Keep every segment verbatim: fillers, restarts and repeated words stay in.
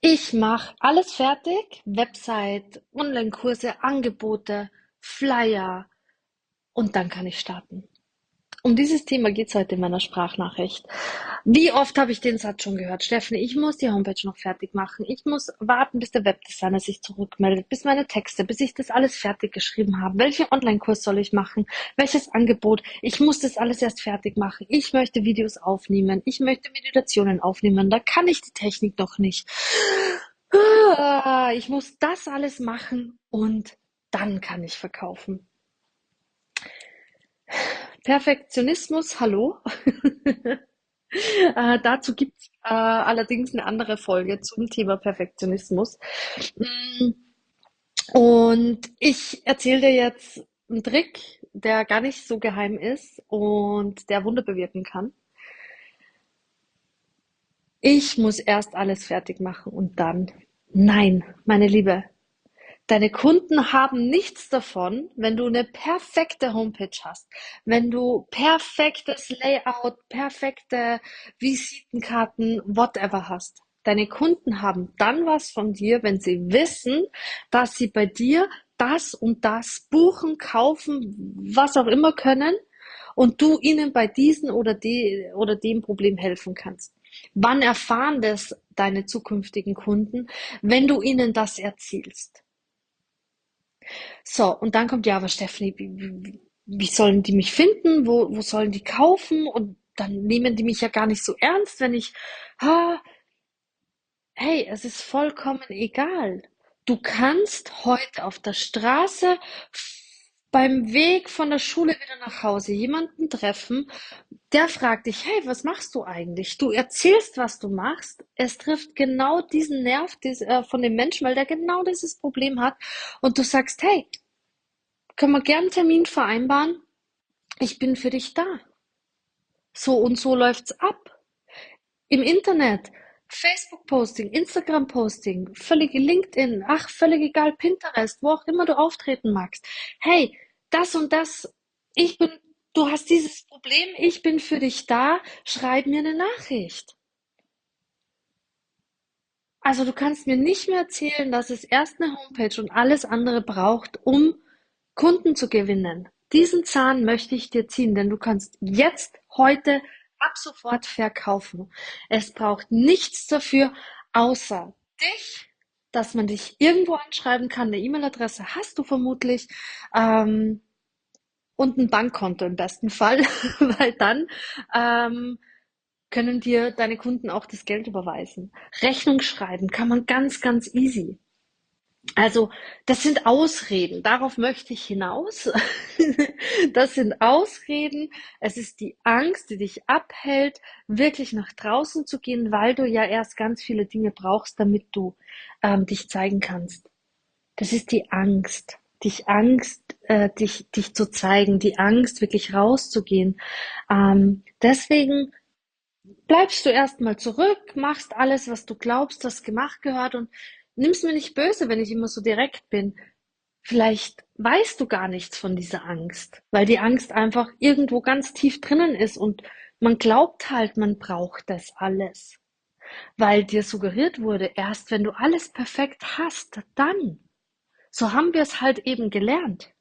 Ich mache alles fertig, Website, Online-Kurse, Angebote, Flyer und dann kann ich starten. Um dieses Thema geht es heute in meiner Sprachnachricht. Wie oft habe ich den Satz schon gehört? Steffen, ich muss die Homepage noch fertig machen. Ich muss warten, bis der Webdesigner sich zurückmeldet, bis meine Texte, bis ich das alles fertig geschrieben habe. Welchen Online-Kurs soll ich machen? Welches Angebot? Ich muss das alles erst fertig machen. Ich möchte Videos aufnehmen. Ich möchte Meditationen aufnehmen. Da kann ich die Technik noch nicht. Ah, Ich muss das alles machen und dann kann ich verkaufen. Perfektionismus, hallo. Äh, dazu gibt's äh, allerdings eine andere Folge zum Thema Perfektionismus. Mm, Und ich erzähle dir jetzt einen Trick, der gar nicht so geheim ist und der Wunder bewirken kann. Ich muss erst alles fertig machen und dann. Nein, meine Liebe, deine Kunden haben nichts davon, wenn du eine perfekte Homepage hast, wenn du perfektes Layout, perfekte Visitenkarten, whatever hast. Deine Kunden haben dann was von dir, wenn sie wissen, dass sie bei dir das und das buchen, kaufen, was auch immer können und du ihnen bei diesem oder, de oder dem Problem helfen kannst. Wann erfahren das deine zukünftigen Kunden? Wenn du ihnen das erzählst. So, und dann kommt, ja, aber Stephanie, wie, wie, wie sollen die mich finden? Wo, wo sollen die kaufen? Und dann nehmen die mich ja gar nicht so ernst, wenn ich, ha, hey, es ist vollkommen egal. Du kannst heute auf der Straße beim Weg von der Schule wieder nach Hause jemanden treffen, der fragt dich, hey, was machst du eigentlich? Du erzählst, was du machst. Es trifft genau diesen Nerv dies, äh, von dem Menschen, weil der genau dieses Problem hat. Und du sagst, hey, können wir gern einen Termin vereinbaren? Ich bin für dich da. So und so läuft's ab. Im Internet, Facebook-Posting, Instagram-Posting, völlig LinkedIn, ach, völlig egal, Pinterest, wo auch immer du auftreten magst. Hey, das und das, ich bin, du hast dieses Problem, ich bin für dich da, schreib mir eine Nachricht. Also du kannst mir nicht mehr erzählen, dass es erst eine Homepage und alles andere braucht, um Kunden zu gewinnen. Diesen Zahn möchte ich dir ziehen, denn du kannst jetzt, heute, ab sofort verkaufen. Es braucht nichts dafür, außer dich, dass man dich irgendwo anschreiben kann. Eine E-Mail-Adresse hast du vermutlich ähm, und ein Bankkonto im besten Fall, weil dann ähm, können dir deine Kunden auch das Geld überweisen. Rechnung schreiben kann man ganz, ganz easy. Also, das sind Ausreden. Darauf möchte ich hinaus. Das sind Ausreden. Es ist die Angst, die dich abhält, wirklich nach draußen zu gehen, weil du ja erst ganz viele Dinge brauchst, damit du ähm, dich zeigen kannst. Das ist die Angst. Dich Angst, äh, dich, dich zu zeigen, die Angst, wirklich rauszugehen. Ähm, deswegen bleibst du erstmal zurück, machst alles, was du glaubst, das gemacht gehört und nimm's mir nicht böse, wenn ich immer so direkt bin. Vielleicht weißt du gar nichts von dieser Angst, weil die Angst einfach irgendwo ganz tief drinnen ist und man glaubt halt, man braucht das alles, weil dir suggeriert wurde, erst wenn du alles perfekt hast, dann. So haben wir es halt eben gelernt.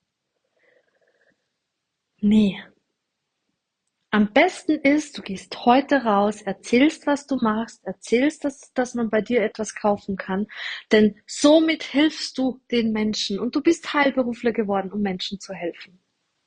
Nee, am besten ist, du gehst heute raus, erzählst, was du machst, erzählst, dass, dass man bei dir etwas kaufen kann, denn somit hilfst du den Menschen und du bist Heilberufler geworden, um Menschen zu helfen.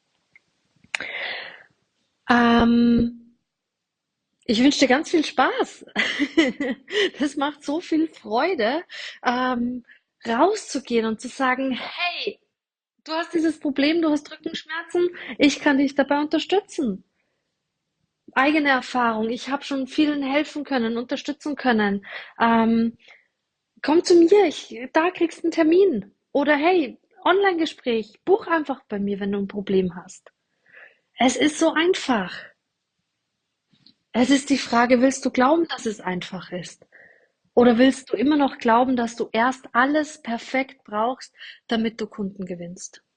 Ähm, Ich wünsche dir ganz viel Spaß. Das macht so viel Freude, ähm, rauszugehen und zu sagen, hey, du hast dieses Problem, du hast Rückenschmerzen, ich kann dich dabei unterstützen. Eigene Erfahrung. Ich habe schon vielen helfen können, unterstützen können. Ähm, komm zu mir, ich, da kriegst du einen Termin. Oder hey, Online-Gespräch, buch einfach bei mir, wenn du ein Problem hast. Es ist so einfach. Es ist die Frage, willst du glauben, dass es einfach ist? Oder willst du immer noch glauben, dass du erst alles perfekt brauchst, damit du Kunden gewinnst?